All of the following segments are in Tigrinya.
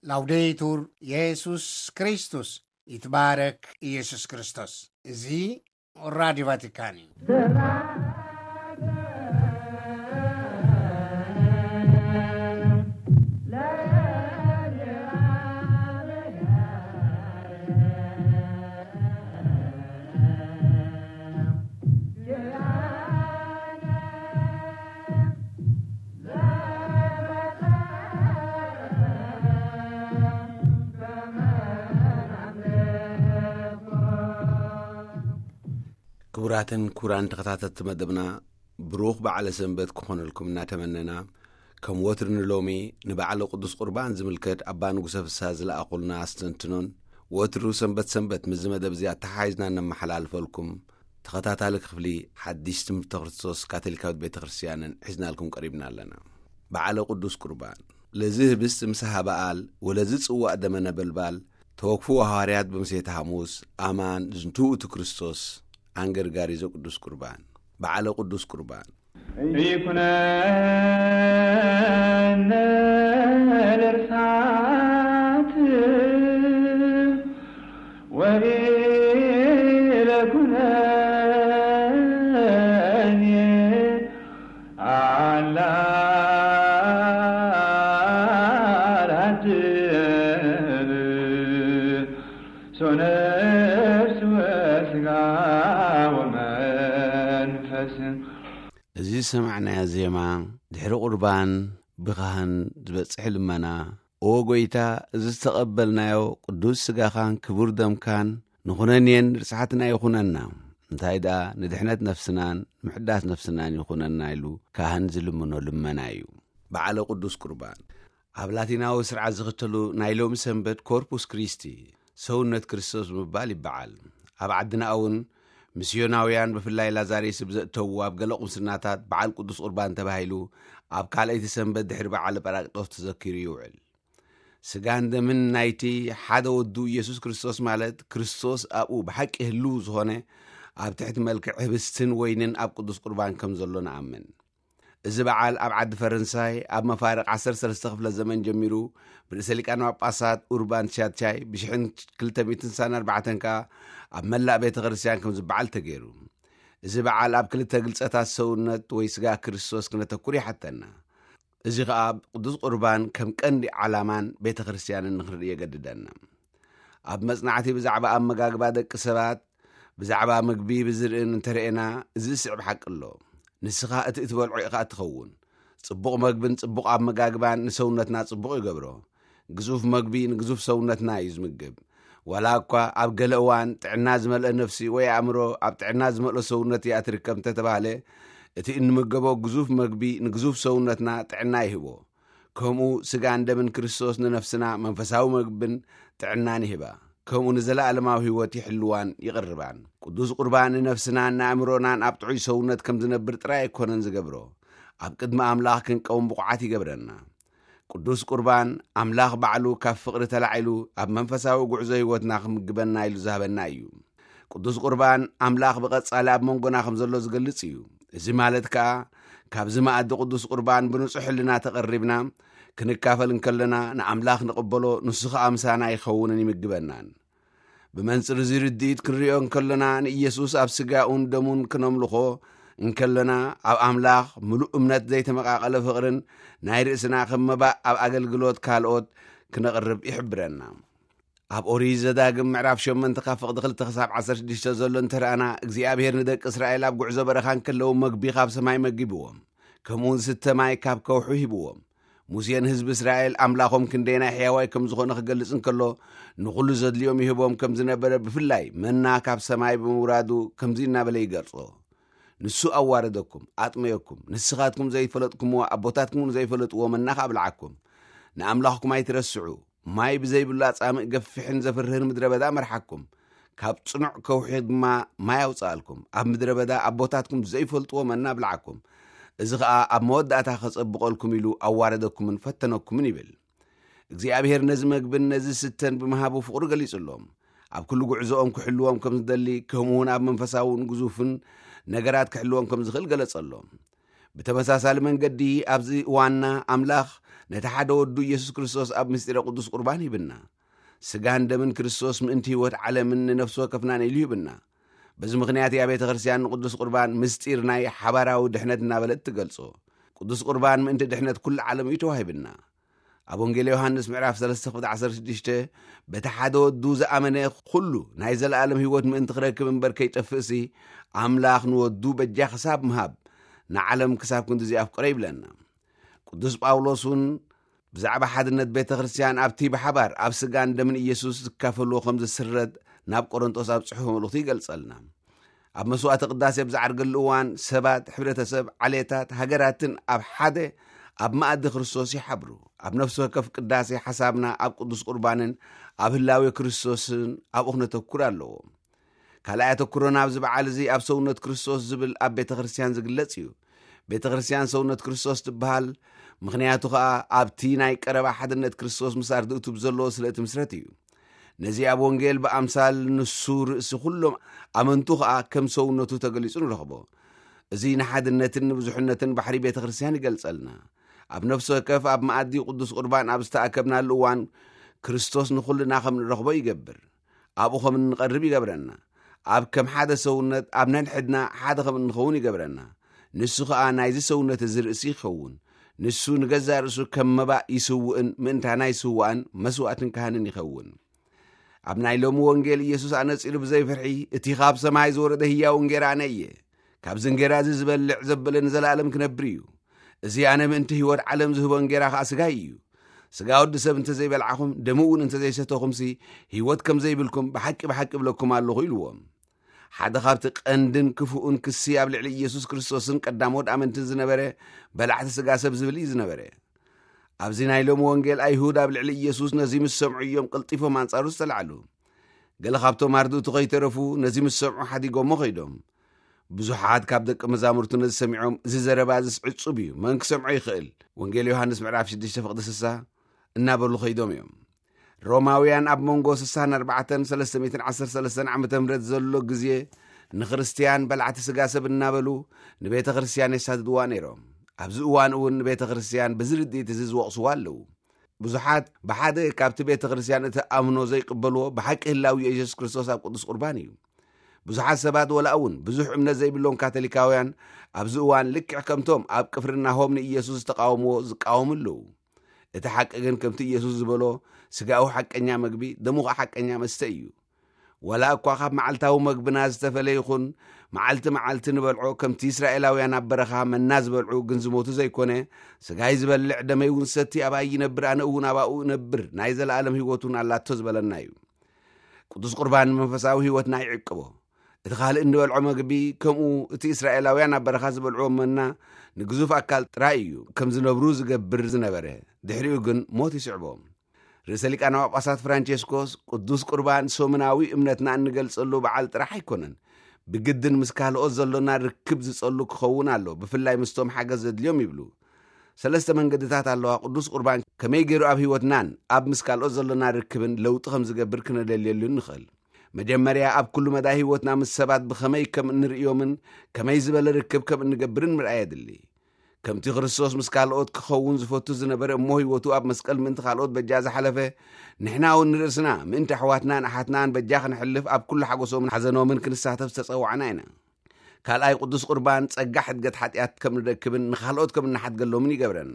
ላውዴቱር ኢየሱስ ክርስቶስ ይትባረክ ኢየሱስ ክርስቶስ። እዚ ራዲዮ ቫቲካን እዩ። ክቡራትን ኩራን ተኸታተልቲ መደብና ብሩኽ በዓለ ሰንበት ክኾነልኩም እናተመነና ከም ወትር ንሎሚ ንበዓለ ቅዱስ ቁርባን ዝምልከት ኣባ ንጉሰ ፍስሓ ዝለኣኹልና ኣስተንትኖን ወትሩ ሰንበት ምስ መደብ እዚኣ ተሓሒዝና ነመሓላልፈልኩም ተኸታታሊ ክፍሊ ሓድሽ ትምህርተ ክርስቶስ ካቶሊካዊት ቤተ ክርስቲያንን ሒዝናልኩም ቀሪብና ኣለና። በዓለ ቅዱስ ቁርባን ለዚ ህብስት ምሳሃ በዓል ወለዚ ጽዋእ ደመ ነበልባል ተወክፉ ሐዋርያት በምሴተ ሐሙስ ኣማን ዝንቱእቱ ክርስቶስ አንገርጋሪ ዘቅዱስ ቁርባን በዓለ ቅዱስ ቁርባን ይኩነነ ለርሳት ወይለኩነኒ አላላት ሶነስ ወስጋ እዚ ሰማዕናያ ዜማ ድሕሪ ቁርባን ብኻህን ዝበጽሕ ልመና ኦ ጐይታ እዚ ዝተቐበልናዮ ቅዱስ ስጋኻን ክቡር ደምካን ንኹነንየን ርስሓትና ይኹነና እንታይ ደኣ ንድሕነት ነፍስናን ምሕዳስ ነፍስናን ይኹነና ኢሉ ካህን ዝልምኖ ልመና እዩ። በዓለ ቅዱስ ቁርባን ኣብ ላቲናዊ ስርዓት ዝኽተሉ ናይ ሎሚ ሰንበት ኮርፑስ ክሪስቲ ሰውነት ክርስቶስ ምባል ይበዓል። ኣብ ዓድና እውን ሚስዮናውያን ብፍላይ ላዛሬስ ብዘእተዉ ኣብ ገለ ቁምስናታት በዓል ቅዱስ ቁርባን ተባሂሉ ኣብ ካልአይቲ ሰንበት ድሕሪ በዓል ጰራቅጦስ ተዘኪሩ ይውዕል። ስጋን ደምን ናይቲ ሓደ ወዱ ኢየሱስ ክርስቶስ ማለት ክርስቶስ ኣብኡ ብሓቂ ህሉ ዝኾነ ኣብ ትሕቲ መልክዕ ህብስትን ወይንን ኣብ ቅዱስ ቁርባን ከም ዘሎ ንኣምን። እዚ በዓል ኣብ ዓዲ ፈረንሳይ ኣብ መፋርቕ 13 ክፍለ ዘመን ጀሚሩ ብርእሰ ሊቃነ ጳጳሳት ኡርባን ቻቻይ ብ1294 ከዓ ኣብ መላእ ቤተ ክርስቲያን ከም ዝበዓል ተገይሩ። እዚ በዓል ኣብ ክልተ ግልጸታት ሰውነት ወይ ስጋ ክርስቶስ ክነተኩር ይሓተና። እዚ ከዓ ቅዱስ ቁርባን ከም ቀንዲ ዓላማን ቤተ ክርስቲያንን ንኽንርኢ የገድደና። ኣብ መጽናዕቲ ብዛዕባ ኣመጋግባ ደቂ ሰባት ብዛዕባ ምግቢ ብዝርእን እንተርእና እዚ ስዕብ ሓቂ ኣሎ። ንስኻ እቲ እትበልዖ ኢኻ እትኸውን። ጽቡቕ መግብን ጽቡቕ ኣመጋግባን ንሰውነትና ጽቡቕ ይገብሮ። ግዙፍ መግቢ ንግዙፍ ሰውነትና እዩ ዝምግብ። ዋላ እኳ ኣብ ገለ እዋን ጥዕና ዝመልአ ነፍሲ ወይ ኣእምሮ ኣብ ጥዕና ዝመልኦ ሰውነት እያ ትርከብ እንተተባሃለ እቲ እንምገቦ ግዙፍ መግቢ ንግዙፍ ሰውነትና ጥዕና ይህቦ። ከምኡ ስጋን ደምን ክርስቶስ ንነፍስና መንፈሳዊ መግብን ጥዕናን ይህባ። ከምኡ ንዘለኣለማዊ ህይወት ይሕልዋን ይቕርባን። ቅዱስ ቁርባን ንነፍስናን ንኣእምሮናን ኣብ ጥዑይ ሰውነት ከም ዝነብር ጥራይ ኣይኮነን ዝገብሮ፣ ኣብ ቅድሚ ኣምላኽ ክንቀውም ብቑዓት ይገብረና። ቅዱስ ቁርባን ኣምላኽ ባዕሉ ካብ ፍቕሪ ተላዒሉ ኣብ መንፈሳዊ ጉዕዞ ህይወትና ክምግበና ኢሉ ዝሃበና እዩ። ቅዱስ ቁርባን ኣምላኽ ብቐጻሊ ኣብ መንጎና ከም ዘሎ ዝገልጽ እዩ። እዚ ማለት ከዓ ካብዚ መኣዲ ቅዱስ ቁርባን ብንጹሕ ህሊና ተቐሪብና ክንካፈል እንከለና ንኣምላኽ ንቕበሎ ንሱ ከዓ ምሳና ይኸውንን ይምግበናን። ብመንጽር እዚ ርድኢት ክንሪኦ እንከለና ንኢየሱስ ኣብ ስጋኡን ደሙን ክነምልኾ እንከለና ኣብ ኣምላኽ ምሉእ እምነት ዘይተመቓቐለ ፍቕርን ናይ ርእስና ከም መባእ ኣብ ኣገልግሎት ካልኦት ክነቕርብ ይሕብረና። ኣብ ኦሪት ዘዳግም ምዕራፍ 8:2-16 ዘሎ እንተረኣና እግዚኣብሔር ንደቂ እስራኤል ኣብ ጉዕዞ በረኻን ከለዉ መግቢ ካብ ሰማይ መጊብዎም፣ ከምኡ ዝስተ ማይ ካብ ከውሑ ሂብዎም። ሙሴን ህዝቢ እስራኤል ኣምላኾም ክንደይናይ ሕያዋይ ከም ዝኾነ ክገልጽ እንከሎ ንኹሉ ዘድልዮም ይህቦም ከም ዝነበረ ብፍላይ መና ካብ ሰማይ ብምውራዱ ከምዚ እናበለ ይገልጾ። ንሱ ኣዋረደኩም ኣጥመየኩም፣ ንስኻትኩም ዘይፈለጥኩምዎ ኣቦታትኩም ዘይፈለጥዎ መና ኣብልዓኩም። ንኣምላኽኩም ኣይትረስዑ፣ ማይ ብዘይብሉ ጻምእ ገፊሕን ዘፍርህን ምድረ በዳ መርሓኩም፣ ካብ ጽኑዕ ከውሒ ድማ ማይ ኣውጻኣልኩም። ኣብ ምድረ በዳ ኣቦታትኩም ዘይፈልጥዎ መና ኣብልዓኩም። እዚ ከዓ ኣብ መወዳእታ ኸጸብቐልኩም ኢሉ ኣዋረደኩምን ፈተነኩምን ይብል። እግዚኣብሔር ነዚ መግብን ነዚ ስተን ብምሃቡ ፍቕሪ ገሊጹሎም ኣብ ኩሉ ጉዕዞኦም ክሕልዎም ከም ዝደሊ ከምኡውን ኣብ መንፈሳውን ግዙፍን ነገራት ክሕልዎም ከም ዝኽእል ገለጸሎም። ብተመሳሳሊ መንገዲ ኣብዚ ዋና ኣምላኽ ነቲ ሓደ ወዱ ኢየሱስ ክርስቶስ ኣብ ምስጢረ ቅዱስ ቁርባን ይብና ስጋን ደምን ክርስቶስ ምእንቲ ህይወት ዓለምን ንነፍሱ ወከፍናን ኢሉ ይብና በዚ ምኽንያት ያ ቤተ ክርስቲያን ቅዱስ ቁርባን ምስጢር ናይ ሓባራዊ ድሕነት እናበለት ትገልጾ ቅዱስ ቁርባን ምእንቲ ድሕነት ኩሉ ዓለም እዩ ተዋሂብና ኣብ ወንጌል ዮሐንስ ምዕራፍ 3:16 በቲ ሓደ ወዱ ዝኣመነ ኩሉ ናይ ዘለኣለም ህይወት ምእንቲ ክረክብ እምበር ከይጠፍእሲ ኣምላኽ ንወዱ በጃ ክሳብ ምሃብ ንዓለም ክሳብ ክንዲዚ ኣፍቅረ ይብለና ቅዱስ ጳውሎስን ብዛዕባ ሓድነት ቤተ ክርስቲያን ኣብቲ ብሓባር ኣብ ስጋን ደምን ኢየሱስ ዝካፈልዎ ከም ዝስረድ ናብ ቆሮንጦስ ኣብ ጽሑፍ መልእኽቲ ይገልጸልና ኣብ መስዋዕቲ ቅዳሴ ብዝዓርገሉ እዋን ሰባት ሕብረተሰብ ዓሌታት ሃገራትን ኣብ ሓደ ኣብ ማእዲ ክርስቶስ ይሓብሩ ኣብ ነፍሲ ወከፍ ቅዳሴ ሓሳብና ኣብ ቅዱስ ቁርባንን ኣብ ህላዊ ክርስቶስን ኣብኡ ክነተኩር ኣለዎ ካልኣይ ኣተኩሮና ኣብዚ በዓል እዚ ኣብ ሰውነት ክርስቶስ ዝብል ኣብ ቤተ ክርስቲያን ዝግለጽ እዩ ቤተ ክርስቲያን ሰውነት ክርስቶስ ትበሃል ምኽንያቱ ከዓ ኣብቲ ናይ ቀረባ ሓድነት ክርስቶስ ምስ ኣርድእቱ ብዘለዎ ስለእቲ ምስረት እዩ ነዚ ኣብ ወንጌል ብኣምሳል ንሱ ርእሲ ኩሎም ኣመንቱ ከዓ ከም ሰውነቱ ተገሊጹ ንረኽቦ እዚ ንሓድነትን ንብዙሕነትን ባሕሪ ቤተ ክርስቲያን ይገልጸልና ኣብ ነፍሲ ወከፍ ኣብ ማእዲ ቅዱስ ቁርባን ኣብ ዝተኣከብናሉ እዋን ክርስቶስ ንኹልና ከም ንረኽቦ ይገብር ኣብኡ ከም እንቐርብ ይገብረና ኣብ ከም ሓደ ሰውነት ኣብ ነንሕድና ሓደ ከም እንኸውን ይገብረና ንሱ ከዓ ናይዚ ሰውነት እዚ ርእሲ ይኸውን ንሱ ንገዛ ርእሱ ከም መባእ ይስውእን ምእንታና ይስዋእን መስዋዕትን ካህንን ይኸውን ኣብ ናይ ሎሚ ወንጌል ኢየሱስ ኣነጺሩ ብዘይፍርሒ እቲ ካብ ሰማይ ዝወረደ ህያው እንጌራ ኣነ እየ ካብዚ እንጌራ እዚ ዝበልዕ ዘበለ ንዘለኣለም ክነብር እዩ እዚ ኣነ ምእንቲ ህይወት ዓለም ዝህቦ እንጌራ ከዓ ስጋይ እዩ ስጋ ወዲ ሰብ እንተዘይበልዓኹም ደሙ እውን እንተዘይሰተኹምሲ ህይወት ከም ዘይብልኩም ብሓቂ ብለኩም ኣለኹ ኢልዎም ሓደ ካብቲ ቀንድን ክፉኡን ክሲ ኣብ ልዕሊ ኢየሱስ ክርስቶስን ቀዳሞት ኣመንትን ዝነበረ በላዕቲ ስጋ ሰብ ዝብል እዩ ዝነበረ ኣብዚ ናይ ሎሚ ወንጌል ኣይሁድ ኣብ ልዕሊ ኢየሱስ ነዚ ምስ ሰምዑ እዮም ቅልጢፎም ኣንጻሩ ዝተላዕሉ ገለ ካብቶም ኣርድእቱ ከይተረፉ ነዚ ምስ ሰምዑ ሓዲጎሞ ኸይዶም ብዙሓት ካብ ደቂ መዛሙርቱ ነዚ ሰሚዖም እዚ ዘረባ ዝስዕጹብ እዩ መን ክሰምዖ ይኽእል ወንጌል ዮሐንስ ምዕራፍ 6:60 እናበሉ ኸይዶም እዮም ሮማውያን ኣብ መንጎ 64-313 ዓመተ ምህረት ዘሎ ግዜ ንክርስቲያን በላዕቲ ስጋ ሰብ እናበሉ ንቤተ ክርስቲያን የሳድድዋ ነይሮም ኣብዚ እዋን እውን ንቤተ ክርስቲያን ብዝርድኢት እዚ ዝወቕስዋ ኣለዉ ብዙሓት ብሓደ ካብቲ ቤተ ክርስቲያን እቲ ኣምኖ ዘይቅበልዎ ብሓቂ ህላዊ ኢየሱስ ክርስቶስ ኣብ ቅዱስ ቁርባን እዩ ብዙሓት ሰባት ወላ እውን ብዙሕ እምነት ዘይብሎም ካቶሊካውያን ኣብዚ እዋን ልክዕ ከምቶም ኣብ ቅፍርናሆም ንኢየሱስ ዝተቃወምዎ ዝቃወሙ ኣለዉ እቲ ሓቂ ግን ከምቲ ኢየሱስ ዝበሎ ስጋኡ ሓቀኛ መግቢ ደሙኻ ሓቀኛ መስተ እዩ ወላ እኳ ካብ መዓልታዊ መግብና ዝተፈለ ይኹን መዓልቲ ንበልዖ ከምቲ እስራኤላውያን ኣብ በረኻ መና ዝበልዑ ግን ዝሞቱ ዘይኮነ ስጋይ ዝበልዕ ደመይ እውን ሰቲ ኣባይ ይነብር ኣነ እውን ኣባኡ ነብር ናይ ዘለኣለም ህይወቱን ኣላቶ ዝበለና እዩ ቅዱስ ቁርባን መንፈሳዊ ህይወትና ይዕቅቦ እቲ ካልእ እንበልዖ መግቢ ከምኡ እቲ እስራኤላውያን ኣብ በረኻ ዝበልዑ መና ንግዙፍ ኣካል ጥራይ እዩ ከም ዝነብሩ ዝገብር ዝነበረ ድሕሪኡ ግን ሞት ይስዕቦም ርእሰ ሊቃነ ጳጳሳት ፍራንቼስኮስ ቅዱስ ቁርባን ሶምናዊ እምነትና እንገልጸሉ በዓል ጥራሕ ኣይኮነን ብግድን ምስ ካልኦት ዘሎና ርክብ ዝጸሉ ክኸውን ኣሎ ብፍላይ ምስቶም ሓገዝ ዘድልዮም ይብሉ ሰለስተ መንገድታት ኣለዋ ቅዱስ ቁርባን ከመይ ገይሩ ኣብ ህይወትናን ኣብ ምስ ካልኦት ዘሎና ርክብን ለውጢ ከም ዝገብር ክነደልየሉ ንኽእል መጀመርያ ኣብ ኩሉ መዳይ ህይወትና ምስ ሰባት ብኸመይ ከም እንርእዮምን ከመይ ዝበለ ርክብ ከም እንገብርን ምርኣይ የድሊ ከምቲ ክርስቶስ ምስ ካልኦት ክኸውን ዝፈቱ ዝነበረ እሞ ህይወቱ ኣብ መስቀል ምእንቲ ካልኦት በጃ ዝሓለፈ ንሕና እውን ንርእስና ምእንቲ ኣሕዋትናን ኣሓትናን በጃ ክንሕልፍ ኣብ ኩሉ ሓጎሶምን ሓዘኖምን ክንሳተፍ ዝተጸዋዕና ኢና ካልኣይ ቅዱስ ቁርባን ጸጋ ሕድገት ሓጢኣት ከም ንረክብን ንኻልኦት ከም እናሓትገሎምን ይገብረና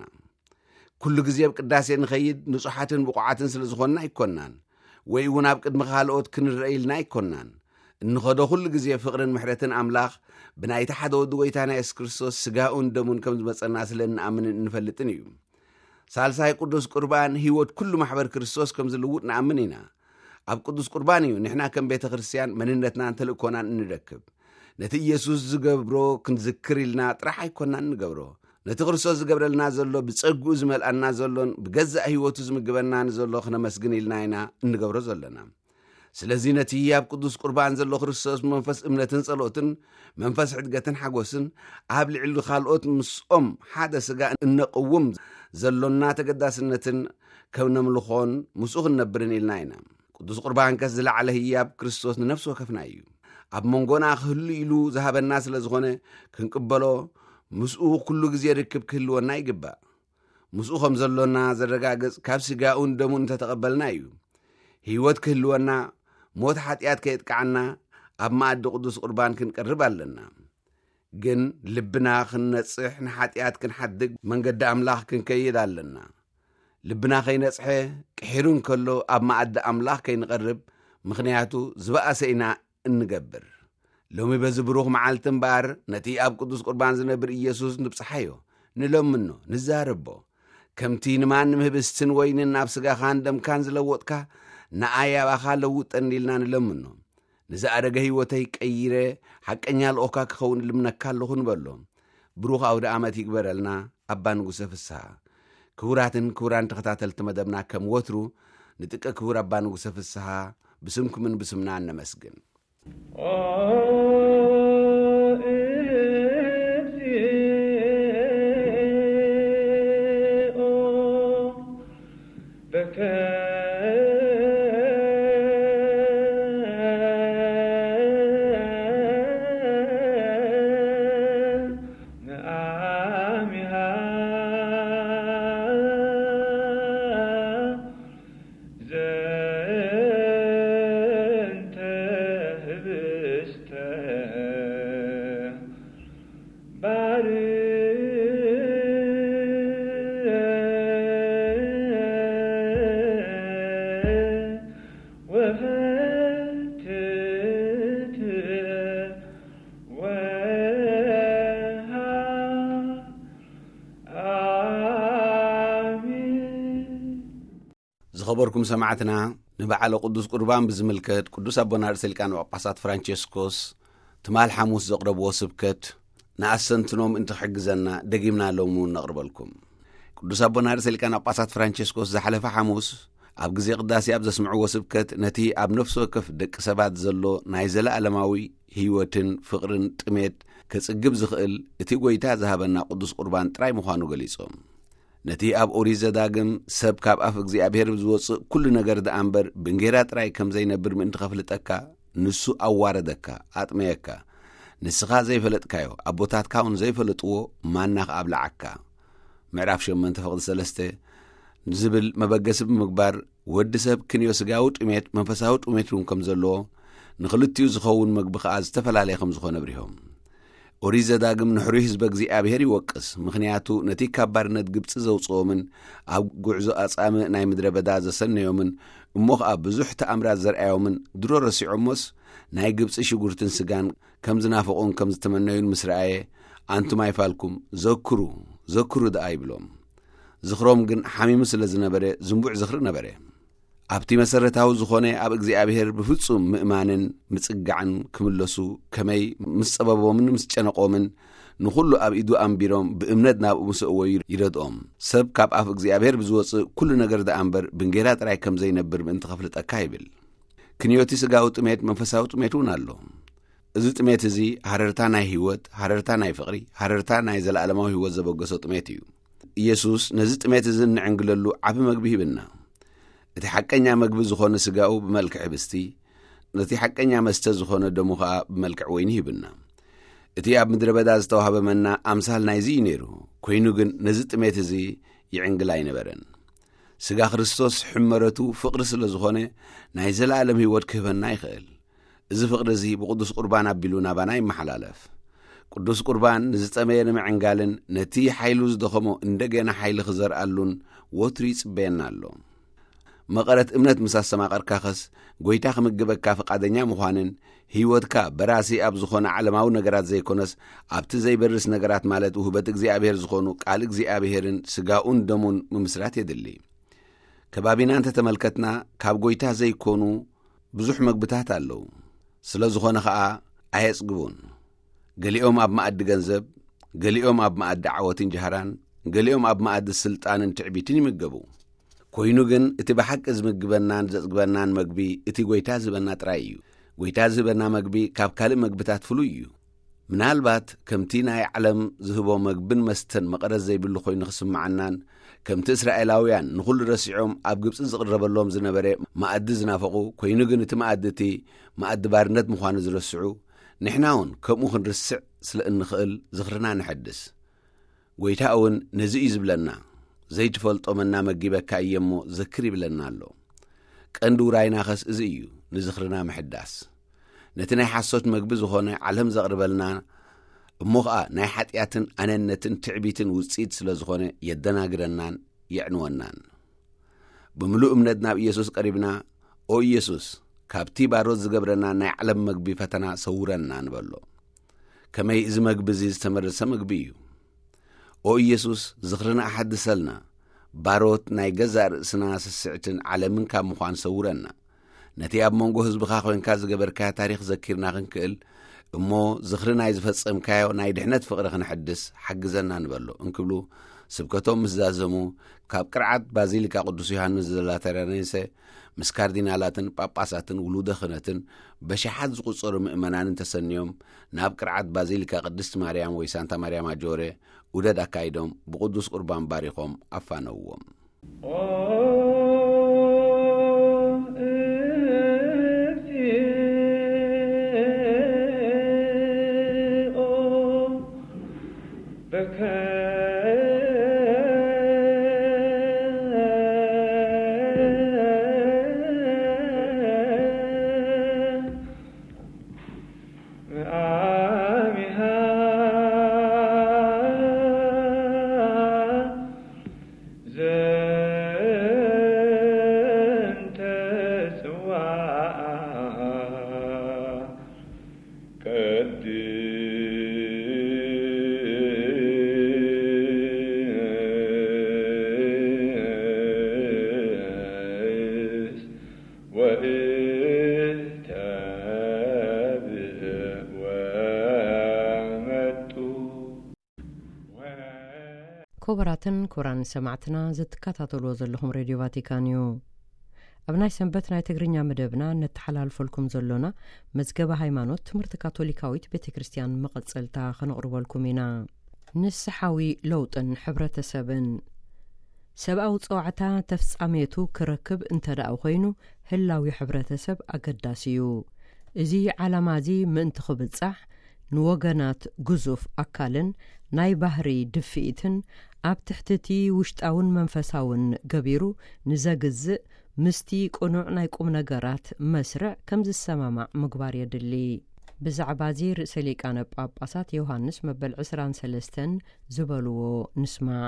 ኩሉ ግዜ ብቅዳሴ ንኸይድ ንጹሓትን ብቑዓትን ስለ ዝኾንና ኣይኮንናን ወይ እውን ኣብ ቅድሚ ካልኦት ክንረአይልና ኣይኮንናን እንኸዶ ኩሉ ግዜ ፍቕርን ምሕረትን ኣምላኽ ብናይቲ ሓደ ወዲ ጎይታና ኢየሱስ ክርስቶስ ስጋኡን ደሙን ከም ዝመጸና ስለ እንኣምንን እንፈልጥን እዩ ሳልሳይ ቅዱስ ቁርባን ህይወት ኩሉ ማሕበር ክርስቶስ ከም ዝልውጥ ንኣምን ኢና ኣብ ቅዱስ ቁርባን እዩ ንሕና ከም ቤተ ክርስቲያን መንነትናን ተልእኮናን እንረክብ ነቲ ኢየሱስ ዝገብሮ ክንዝክር ኢልና ጥራሕ ኣይኮንናን እንገብሮ ነቲ ክርስቶስ ዝገብረልና ዘሎ ብጸጉኡ ዝመልአና ዘሎን ብገዛእ ህይወቱ ዝምግበናን ዘሎ ክነመስግን ኢልና ኢና እንገብሮ ዘለና ስለዚ ነቲ ኣብ ቅዱስ ቁርባን ዘሎ ክርስቶስ መንፈስ እምነትን ጸሎትን መንፈስ ሕድገትን ሓጎስን ኣብ ልዕሊ ካልኦት ምስኦም ሓደ ስጋ እንቕውም ዘሎና ተገዳስነትን ከም ነምልኾን ምስኡ ክንነብርን ኢልና ኢና ቅዱስ ቁርባን ከስ ዝለዓለ ህያብ ክርስቶስ ንነፍሲ ወከፍና እዩ ኣብ መንጎና ክህሉ ኢሉ ዝሃበና ስለ ዝኾነ ክንቅበሎ ምስኡ ኩሉ ግዜ ርክብ ክህልወና ይግባእ። ምስኡ ከም ዘሎና ዘረጋግጽ ካብ ስጋኡን ደሙን እንተተቐበልና እዩ። ህይወት ክህልወና ሞት ሓጢኣት ከየጥቃዓና ኣብ ማኣዲ ቅዱስ ቁርባን ክንቀርብ ኣለና። ግን ልብና ክንነጽሕ ንሓጢኣት ክንሓድግ መንገዲ ኣምላኽ ክንከይድ ኣለና። ልብና ከይነጽሐ ቅሒሩን ከሎ ኣብ ማኣዲ ኣምላኽ ከይንቐርብ ምኽንያቱ ዝበኣሰ ኢና እንገብር። ሎሚ በዚ ብሩኽ መዓልቲ እምበር ነቲ ኣብ ቅዱስ ቁርባን ዝነብር ኢየሱስ ንብጽሓዮ ንለምኖ ንዛረቦ ከምቲ ንማን ምህብስትን ወይንን ናብ ስጋኻን ደምካን ዝለወጥካ ንኣያባኻ ለውጠን ኢልና ንለምኖ። ንዝኣረገ ህይወተይ ቀይረ ሓቀኛ ልኦካ ክኸውን ልምነካ ኣለኹ ንበሎ። ብሩኽ ኣውደ ዓመት ይግበረልና። ኣባ ንጉሰ ፍስሓ። ክቡራትን ክቡራን ተኸታተልቲ መደብና ከም ወትሩ ንጥቀ ክቡር ኣባ ንጉሰ ፍስሓ ብስምኩምን ብስምና እነመስግን። ዝኸበርኩም ሰማዕትና ንበዓለ ቅዱስ ቁርባን ብዝምልከት ቅዱስ ኣቦና ርእሰ ሊቃነ ጳጳሳት ፍራንቼስኮስ ትማል ሐሙስ ዘቕረብዎ ስብከት ንኣሰንትኖም እንትሕግዘና ደጊምና ሎሙ ነቕርበልኩም። ቅዱስ ኣቦና ርእሰ ሊቃነ ጳጳሳት ፍራንቼስኮስ ዝሓለፈ ሐሙስ ኣብ ግዜ ቅዳሴ ኣብ ዘስምዕዎ ስብከት ነቲ ኣብ ነፍሲ ወከፍ ደቂ ሰባት ዘሎ ናይ ዘለኣለማዊ ህይወትን ፍቕርን ጥሜት ከጽግብ ዝኽእል እቲ ጐይታ ዝሃበና ቅዱስ ቁርባን ጥራይ ምዃኑ ገሊጾም ነቲ ኣብ ኦሪት ዘዳግም ሰብ ካብ ኣፍ እግዚኣብሔር ዝወፅእ ኩሉ ነገር ደኣንበር ብንጌራ ጥራይ ከም ዘይነብር ምእንቲ ኸፍልጠካ ንሱ ኣዋረደካ ኣጥመየካ ንስኻ ዘይፈለጥካዮ ኣቦታትካ እውን ዘይፈለጥዎ ማናኽ ኣብላዓካ ምዕራፍ 8:3 ንዝብል መበገሲ ብምግባር ወዲ ሰብ ክንዮ ስጋዊ ጥሜት መንፈሳዊ ጥሜት እውን ከም ዘለዎ ንኽልቲኡ ዝኸውን መግቢ ከዓ ዝተፈላለየ ከም ዝኾነ ብሪሆም ኦሪት ዘዳግም ንሕሩይ ህዝቢ እግዚኣብሔር ይወቅስ። ምኽንያቱ ነቲ ካብ ባርነት ግብፂ ዘውፅኦምን ኣብ ጉዕዞ ኣጻምእ ናይ ምድረ በዳ ዘሰነዮምን እሞ ከዓ ብዙሕ ተኣምራት ዘርአዮምን ድሮ ረሲዖሞስ ናይ ግብፂ ሽጉርትን ስጋን ከም ዝናፈቑን ከም ዝተመነዩን ምስ ረኣየ ኣንቱም ኣይፋልኩም ዘክሩ ደኣ ይብሎም። ዝኽሮም ግን ሓሚሙ ስለ ዝነበረ ዝንቡዕ ዝኽሪ ነበረ። ኣብቲ መሰረታዊ ዝኾነ ኣብ እግዚኣብሔር ብፍጹም ምእማንን ምጽጋዕን ክምለሱ ከመይ ምስ ጸበቦምን ምስ ጨነቆምን ንኹሉ ኣብ ኢዱ ኣንቢሮም ብእምነት ናብኡ ምስእዎ ይረድኦም። ሰብ ካብ ኣፍ እግዚኣብሔር ብዝወፅእ ኩሉ ነገር ደኣንበር ብንጌራ ጥራይ ከም ዘይነብር ምእንቲ ኸፍልጠካ ይብል። ክንዮቲ ስጋዊ ጥሜት መንፈሳዊ ጥሜት እውን ኣሎ። እዚ ጥሜት እዚ ሃረርታ ናይ ህይወት፣ ሃረርታ ናይ ፍቕሪ፣ ሃረርታ ናይ ዘለኣለማዊ ህይወት ዘበገሶ ጥሜት እዩ። ኢየሱስ ነዚ ጥሜት እዚ እንዕንግለሉ ዓብ መግቢ ሂብና። እቲ ሓቀኛ መግቢ ዝኾነ ስጋኡ ብመልክዕ ህብስቲ፣ ነቲ ሓቀኛ መስተ ዝኾነ ደሙ ከዓ ብመልክዕ ወይኒ ሂብና። እቲ ኣብ ምድረ በዳ ዝተዋህበ መና ኣምሳል ናይዚ እዩ ነይሩ። ኮይኑ ግን ነዚ ጥሜት እዚ ይዕንግል ኣይነበረን። ስጋ ክርስቶስ ሕመረቱ ፍቕሪ ስለ ዝኾነ ናይ ዘለኣለም ህይወት ክህበና ይኽእል። እዚ ፍቕሪ እዚ ብቅዱስ ቁርባን ኣቢሉ ናባና ይመሓላለፍ። ቅዱስ ቁርባን ንዝጠመየ ንምዕንጋልን ነቲ ሓይሉ ዝደኸሞ እንደገና ሓይሊ ክዘርኣሉን ወትሪ ይጽበየና ኣሎ። መቐረት እምነት ምሳስ ሰማቐርካኸስ ጐይታ ክምግበካ ፈቃደኛ ምዃንን ህይወትካ በራሲ ኣብ ዝኾነ ዓለማዊ ነገራት ዘይኮነስ ኣብቲ ዘይበርስ ነገራት ማለት ውህበት እግዚኣብሔር ዝኾኑ ቃል እግዚኣብሔርን ስጋኡን ደሙን ምምስራት የድሊ። ከባቢና እንተተመልከትና ካብ ጐይታ ዘይኮኑ ብዙሕ መግብታት ኣለዉ። ስለ ዝኾነ ከዓ ኣየጽግቡን። ገሊኦም ኣብ ማኣዲ ገንዘብ፣ ገሊኦም ኣብ ማኣዲ ዓወትን ጀሃራን፣ ገሊኦም ኣብ ማኣዲ ስልጣንን ትዕቢትን ይምገቡ። ኮይኑ ግን እቲ ብሓቂ ዝምግበናን ዘጽግበናን መግቢ እቲ ጐይታ ዝህበና ጥራይ እዩ። ጐይታ ዝህበና መግቢ ካብ ካልእ መግብታት ፍሉይ እዩ። ምናልባት ከምቲ ናይ ዓለም ዝህቦ መግብን መስተን መቐረት ዘይብሉ ኮይኑ ክስምዓናን ከምቲ እስራኤላውያን ንኹሉ ረሲዖም ኣብ ግብፂ ዝቕረበሎም ዝነበረ ማኣዲ ዝናፈቑ ኮይኑ ግን እቲ ማኣዲ እቲ ማኣዲ ባርነት ምዃኑ ዝረስዑ ንሕና እውን ከምኡ ክንርስዕ ስለ እንኽእል ዝኽርና ንሐድስ። ጎይታ እውን ነዚ እዩ ዝብለና ዘይትፈልጦ መና መጊበካ እየሞ ዘክር ይብለና ኣሎ ቀንዲ ውራይና ኸስ እዚ እዩ ንዝኽርና ምሕዳስ ነቲ ናይ ሓሶት መግቢ ዝኾነ ዓለም ዘቕርበልና እሞ ኸኣ ናይ ሓጢኣትን ኣነነትን ትዕቢትን ውፅኢት ስለ ዝኾነ የደናግረናን የዕንወናን ብምሉእ እምነት ናብ ኢየሱስ ቀሪብና ኦ ኢየሱስ ካብቲ ባሮት ዝገብረና ናይ ዓለም መግቢ ፈተና ሰውረና ንበሎ ከመይ እዚ መግቢ እዚ ዝተመረሰ መግቢ እዩ ኦ ኢየሱስ ዝኽርና ኣሓድሰልና ባሮት ናይ ገዛእ ርእስና ስስዕትን ዓለምን ካብ ምዃን ሰውረና ነቲ ኣብ መንጎ ህዝብኻ ኮይንካ ዝገበርካ ታሪኽ ዘኪርና ክንክእል እሞ ዝኽሪ ናይ ዝፈጸምካዮ ናይ ድሕነት ፍቕሪ ክንሕድስ ሓግዘና ንበሎ እንክብሉ ስብከቶም ምዛዘሙ ካብ ቅርዓት ባዚሊካ ቅዱስ ዮሐንስ ዘላተራኔሰ ምስ ካርዲናላትን ጳጳሳትን ውሉደ ክህነትን በሽሓት ዝቁጸሩ ምእመናንን ተሰኒዮም ናብ ቅርዓት ባዚሊካ ቅድስቲ ማርያም ወይ ሳንታ ማርያም አጆሬ ውደድ ኣካይዶም ብቅዱስ ቁርባን ባሪኾም ኣፋነውዎም كبراتن كوران سمعتنا زتكاتاتلو زلهم راديو فاتيكانيو أبناي سنبت ناي تغرينيا مدبنا نتحلال فولكم زلونا مزقبة هايمانوت تمرت كاتوليكاويت بيت كريستيان مقصلتا خنقربالكمينا نسحاوي لوطن حبرة سبن سبأو صوعتا تفصاميتو كركب انتداو خينو هلاوي حبرة سب أقداسيو إزي علامازي من تخبت صح نوغانات جزوف أكالن ناي بحري دفئتن أب تحتتي وشتاون منفساون قبيرو نزاقزق مستي قنوع نايقوم نقارات مسرع كمز السمامع مقبار يدلي بزعبازي رساليك أنا بأباسات يوهانس مبال عسران سلستن زبالو نسمع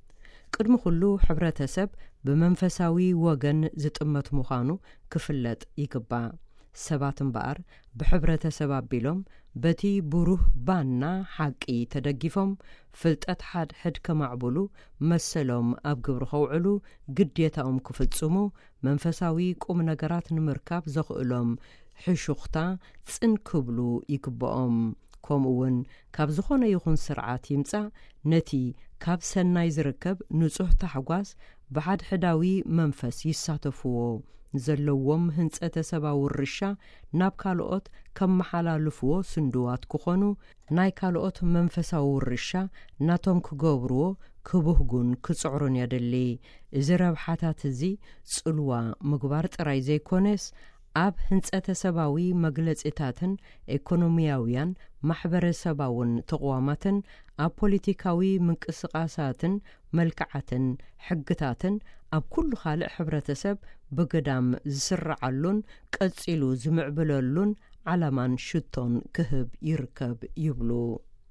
قدم خلو حبرة سب بمنفساوي وغن زتأمت مخانو كفلت يقبع سباتن بار بحبرة سباب بيلوم بتي بروه بانا حقي تدقفهم فلتات حد كمعبولو مسلوم أبقبر خوعلو قديتهم كفتسمو منفساوي قوم نقرات نمركاب زخؤلهم حشوختا تسنكبلو يكبقهم كومون كاب زخونا يخون سرعات يمتع نتي كاب سناي زركب نصوح تحقواس بعد حداوي منفس يساتفوه زلوهم هنسأت سباو الرشا ناب كالوت كم محالا لفو سندوات كخونو ناي كالوت منفساو الرشا ناتهم كغورو كبهجون كسعرون يدلي إزراب حاتات زي سلوا مقبارت رايزي كونس أب هنسأت سباوي مجلس إتاتن إيكونومياويان محبر سباون تقواماتن أب بوليتيكاوي منكسقاساتن ملكعاتن حقتاتن أب كل خالق حبرة سب بقدام زسرعلون كتسيلو زمعبلولون علمان شتون كهب يركب يبلو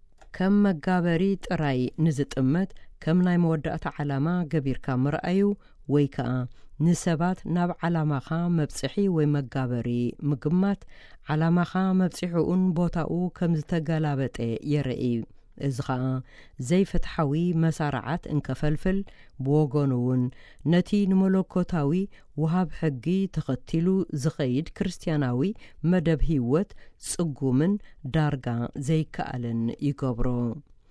كم مقابري تراي نزت أمت كم ناي مودعت علامة قبير كامرأيو ويكا نسبات ناب علامة مبصحي ومقابري مقمات علامة مبصحيون بوتاو كم زتقالابت يرئي إزغاء زي فتحوي مسارعات انكفلفل بوغونون نتي نمولوكوتاوي وهاب حقي تغتلو زغيد كريستياناوي مدب هيوت صقومن دارغا زي كالن يقبرو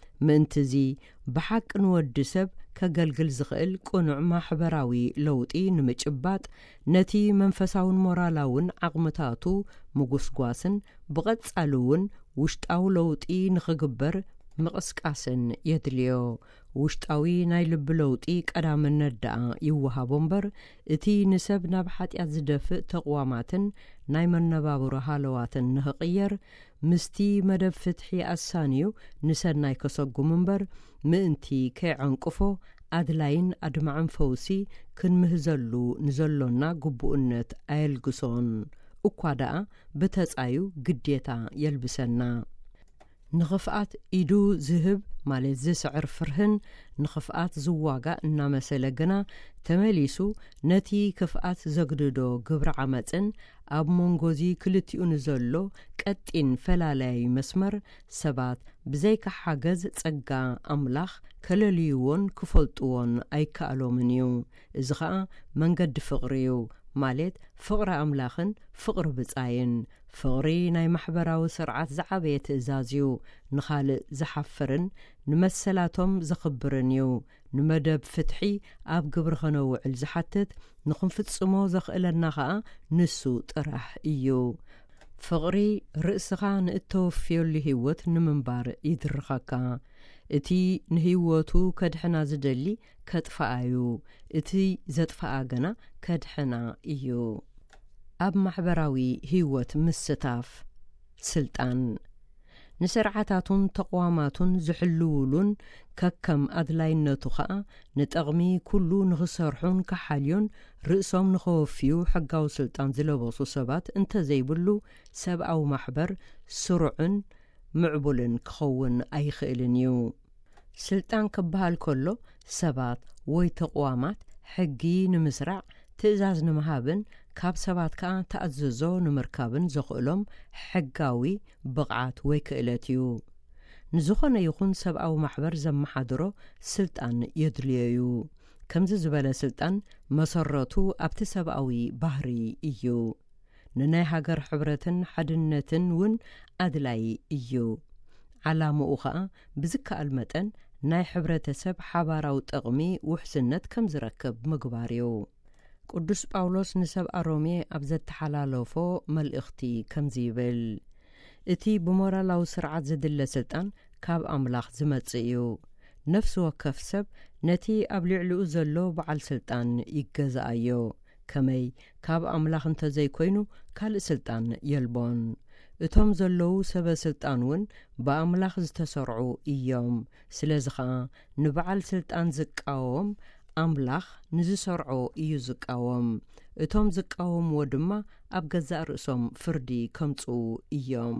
منتزي بحق نودسب كقلقل زغل قنوع محبراوي لوطي نمجبات نتي منفساون مورالاون عقمتاتو مقسقواسن بغتسالون وشتاو لوطي نخقبر مقسقاسن يدليو ውሽጣዊ ናይ ልቢ ለውጢ ቀዳምነት ደኣ ይወሃቦ እምበር እቲ ንሰብ ናብ ሓጢኣት ዝደፍእ ተቕዋማትን ናይ መነባብሮ ሃለዋትን ንኽቕየር ምስቲ መደብ ፍትሒ ኣሳንዩ ንሰናይ ከሰጉም እምበር ምእንቲ ከይዓንቅፎ ኣድላይን ኣድማዕን ፈውሲ ክንምህዘሉ ንዘሎና ግቡእነት ኣየልግሶን እኳ ደኣ ብተጻዩ ግዴታ የልብሰና ንኽፍኣት ኢዱ ዝህብ ማለት ዝስዕር ፍርህን ንኽፍኣት ዝዋጋእ እናመሰለ ግና ተመሊሱ ነቲ ክፍኣት ዘግድዶ ግብሪ ዓመፅን ኣብ መንጎዚ ክልቲኡ ንዘሎ ቀጢን ፈላላይ መስመር ሰባት ብዘይካ ሓገዝ ጸጋ ኣምላኽ ከለልይዎን ክፈልጥዎን ኣይከኣሎምን እዩ እዚ ኸዓ መንገዲ ፍቕሪ እዩ ማለት ፍቕሪ ኣምላኽን ፍቕሪ ብጻይን ፍቕሪ ናይ ማሕበራዊ ስርዓት ዝዓበየ ትእዛዝ እዩ ንኻልእ ዝሓፍርን ንመሰላቶም ዘኽብርን እዩ ንመደብ ፍትሒ ኣብ ግብሪ ኸነውዕል ዝሓትት ንኽንፍጽሞ ዘኽእለና ኸዓ ንሱ ጥራሕ እዩ ፍቕሪ ርእስኻ ንእተወፍየሉ ህይወት ንምንባር ይድርኸካ እቲ ንህይወቱ ከድሕና ዝደሊ ከጥፍኣዩ እቲ ዘጥፍኣ ገና ከድሕና እዩ ኣብ ማሕበራዊ ህይወት ምስታፍ ስልጣን ንስርዓታቱን ተቕዋማቱን ዝሕልውሉን ከከም ኣድላይነቱ ኸዓ ንጠቕሚ ኩሉ ንኽሰርሑን ከሓልዮን ርእሶም ንኸወፍዩ ሕጋዊ ስልጣን ዝለበሱ ሰባት እንተዘይብሉ ሰብኣዊ ማሕበር ስሩዕን ምዕቡልን ክኸውን ኣይኽእልን እዩ ስልጣን ክበሃል ከሎ ሰባት ወይ ተቕዋማት ሕጊ ንምስራዕ ትእዛዝ ንምሃብን ካብ ሰባት ከዓ ተኣዘዞ ንምርካብን ዘኽእሎም ሕጋዊ ብቕዓት ወይ ክእለት እዩ ንዝኾነ ይኹን ሰብኣዊ ማሕበር ዘመሓድሮ ስልጣን የድልየዩ ከምዚ ዝበለ ስልጣን መሰረቱ ኣብቲ ሰብኣዊ ባህሪ እዩ ንናይ ሃገር ሕብረትን ሓድነትን እውን ኣድላይ እዩ ዓላምኡ ኸዓ ብዝከኣል መጠን ናይ ሕብረተሰብ ሓባራዊ ጠቕሚ ውሕስነት ከም ዝረክብ ምግባር እዩ ቅዱስ ጳውሎስ ንሰብኣ ሮሜ ኣብ ዘተሓላለፎ መልእኽቲ ከምዚ ይብል እቲ ብሞራላዊ ስርዓት ዝድለ ስልጣን ካብ ኣምላኽ ዝመጽእ እዩ ነፍሲ ወከፍ ሰብ ነቲ ኣብ ልዕሊኡ ዘሎ በዓል ስልጣን ይገዛእዮ ከመይ ካብ ኣምላኽ እንተዘይኮይኑ ካልእ ስልጣን የልቦን እቶም ዘለዉ ሰበ ስልጣን እውን ብኣምላኽ ዝተሰርዑ እዮም ስለዚ ኸዓ ንበዓል ስልጣን ዝቃወም ኣምላኽ ንዝሰርዖ እዩ ዝቃወም እቶም ዝቃወምዎ ድማ ኣብ ገዛእ ርእሶም ፍርዲ ከምጽኡ እዮም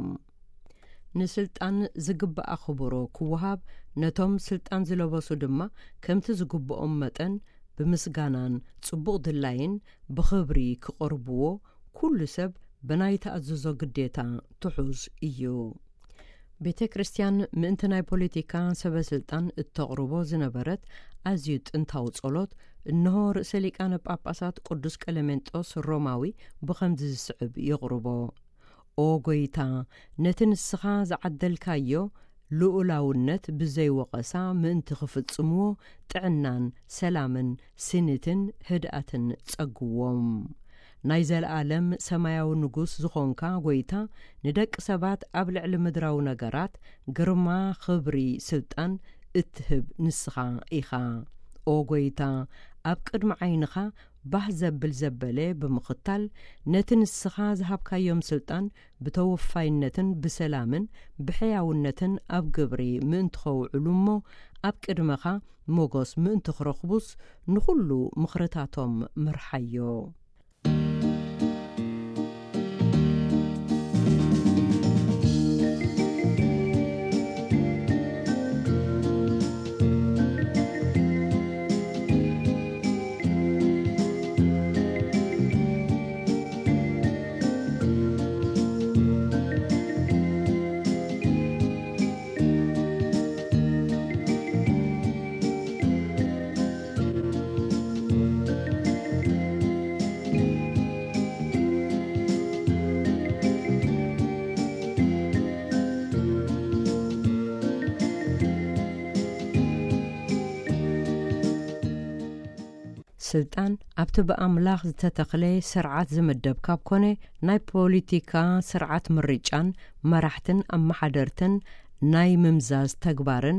ንስልጣን ዝግባእ ኽብሮ ክወሃብ ነቶም ስልጣን ዝለበሱ ድማ ከምቲ ዝግብኦም መጠን ብምስጋናን ጽቡቕ ድላይን ብኽብሪ ክቐርብዎ ኩሉ ሰብ ብናይ ተኣዘዞ ግዴታ ትሑዝ እዩ ቤተ ክርስቲያን ምእንቲ ናይ ፖለቲካ ሰበ ስልጣን እተቕርቦ ዝነበረት ኣዝዩ ጥንታዊ ጸሎት እንሆ ርእሰ ሊቃነ ጳጳሳት ቅዱስ ቀለሜንጦስ ሮማዊ ብኸምዚ ዝስዕብ የቕርቦ ኦ ጐይታ ነቲ ንስኻ ዝዓደልካዮ ልኡላውነት ብዘይወቐሳ ምእንቲ ክፍጽምዎ ጥዕናን ሰላምን ስኒትን ህድኣትን ጸግዎም ናይ ዘለዓለም ሰማያዊ ንጉስ ዝኾንካ ጐይታ ንደቂ ሰባት ኣብ ልዕሊ ምድራዊ ነገራት ግርማ ኽብሪ ስልጣን እትህብ ንስኻ ኢኻ ኦ ጐይታ ኣብ ቅድሚ ዓይንኻ ባህ ዘብል ዘበለ ብምኽታል ነቲ ንስኻ ዝሃብካዮም ስልጣን ብተወፋይነትን ብሰላምን ብሕያውነትን ኣብ ግብሪ ምእንቲ ኸውዕሉ እሞ ኣብ ቅድመኻ ሞጎስ ምእንቲ ክረኽቡስ ንኹሉ ምኽርታቶም ምርሓዮ ስልጣን ኣብቲ ብኣምላኽ ዝተተኽለ ስርዓት ዝምደብ ካብ ኮነ ናይ ፖለቲካ ስርዓት ምርጫን መራሕትን ኣመሓደርትን ናይ ምምዛዝ ተግባርን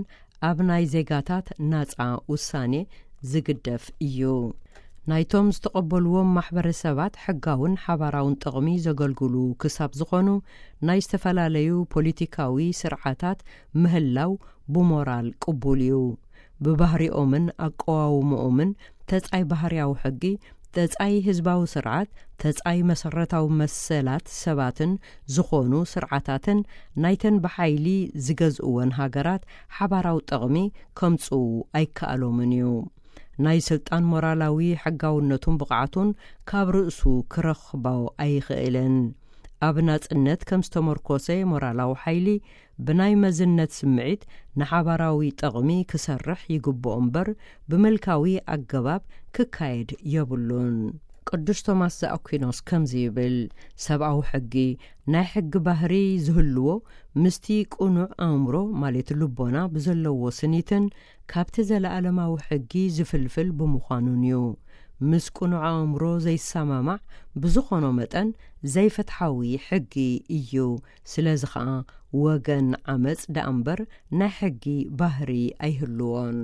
ኣብ ናይ ዜጋታት ናጻ ውሳኔ ዝግደፍ እዩ። ናይቶም ዝተቐበልዎም ማሕበረሰባት ሕጋውን ሓባራውን ጥቕሚ ዘገልግሉ ክሳብ ዝኾኑ ናይ ዝተፈላለዩ ፖለቲካዊ ስርዓታት ምህላው ብሞራል ቅቡል እዩ። ብባህሪኦምን ኣቀዋውምኦምን ተጻይ ባህርያዊ ሕጊ፣ ተጻይ ህዝባዊ ስርዓት፣ ተጻይ መሰረታዊ መሰላት ሰባትን ዝኾኑ ስርዓታትን ናይተን ብሓይሊ ዝገዝእወን ሃገራት ሓባራዊ ጥቕሚ ከምጽኡ ኣይከኣሎምን እዩ። ናይ ስልጣን ሞራላዊ ሕጋውነቱን ብቕዓቱን ካብ ርእሱ ክረኽባው ኣይኽእልን። ኣብ ናጽነት ከም ዝተመርኮሰ ሞራላዊ ሓይሊ ብናይ መዝነት ስምዒት ንሓባራዊ ጥቕሚ ክሰርሕ ይግብኦ እምበር ብመልካዊ ኣገባብ ክካየድ የብሉን። ቅዱስ ቶማስ ዘአኩኖስ ከምዚ ይብል፣ ሰብኣዊ ሕጊ ናይ ሕጊ ባህሪ ዝህልዎ ምስቲ ቁኑዕ ኣእምሮ ማለት ልቦና ብዘለዎ ስኒትን ካብቲ ዘለኣለማዊ ሕጊ ዝፍልፍል ብምዃኑን እዩ። ምስ ቁኑዕ ኣእምሮ ዘይሰማማዕ ብዝኾኖ መጠን ዘይፈትሓዊ ሕጊ እዩ። ስለዚ ኸዓ ወገን ዓመፅ ዳእምበር ናይ ሕጊ ባህሪ ኣይህልዎን።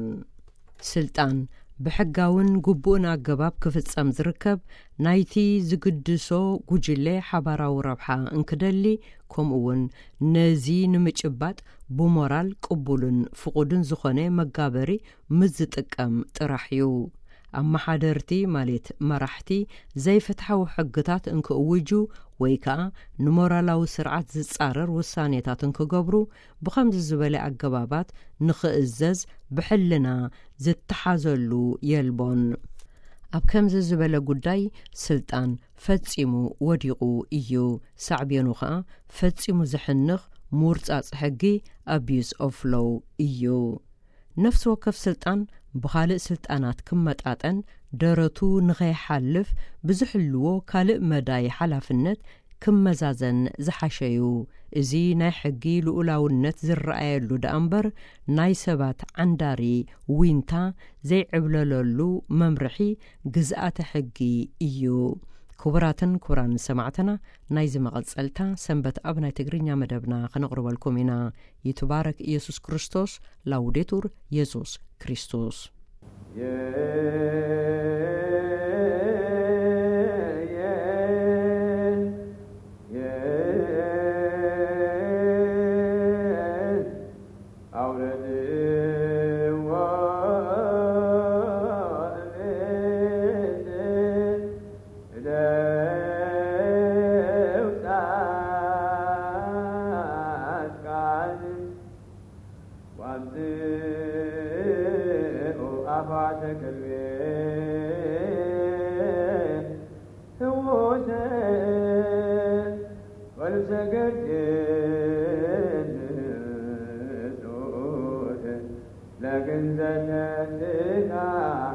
ስልጣን ብሕጋውን ግቡእን ኣገባብ ክፍጸም ዝርከብ ናይቲ ዝግድሶ ጉጅለ ሓባራዊ ረብሓ እንክደሊ ከምኡውን ነዚ ንምጭባጥ ብሞራል ቅቡልን ፍቑድን ዝኾነ መጋበሪ ምዝጥቀም ጥራሕ እዩ። ኣመሓደርቲ ማለት መራሕቲ ዘይፈትሓዊ ሕግታት እንክእውጁ ወይ ከዓ ንሞራላዊ ስርዓት ዝጻረር ውሳኔታት እንክገብሩ ብኸምዚ ዝበለ ኣገባባት ንኽእዘዝ ብሕልና ዝተሓዘሉ የልቦን። ኣብ ከምዚ ዝበለ ጉዳይ ስልጣን ፈጺሙ ወዲቑ እዩ። ሳዕብየኑ ከዓ ፈጺሙ ዝሕንኽ ምውርጻጽ ሕጊ abuse of law እዩ። ነፍሲ ወከፍ ስልጣን ብኻልእ ስልጣናት ክመጣጠን ደረቱ ንኸይሓልፍ ብዝሕልዎ ካልእ መዳይ ሓላፍነት ክመዛዘን ዝሓሸዩ። እዚ ናይ ሕጊ ልኡላውነት ዝረኣየሉ ዳእምበር ናይ ሰባት ዓንዳሪ ዊንታ ዘይዕብለለሉ መምርሒ ግዝኣተ ሕጊ እዩ። ክቡራትን ክቡራን ሰማዕትና ናይዚ መቐጸልታ ሰንበት ኣብ ናይ ትግርኛ መደብና ከነቕርበልኩም ኢና። ይትባረክ ኢየሱስ ክርስቶስ። ላውዴቱር ኢየሱስ ክርስቶስ። لكن زادتنا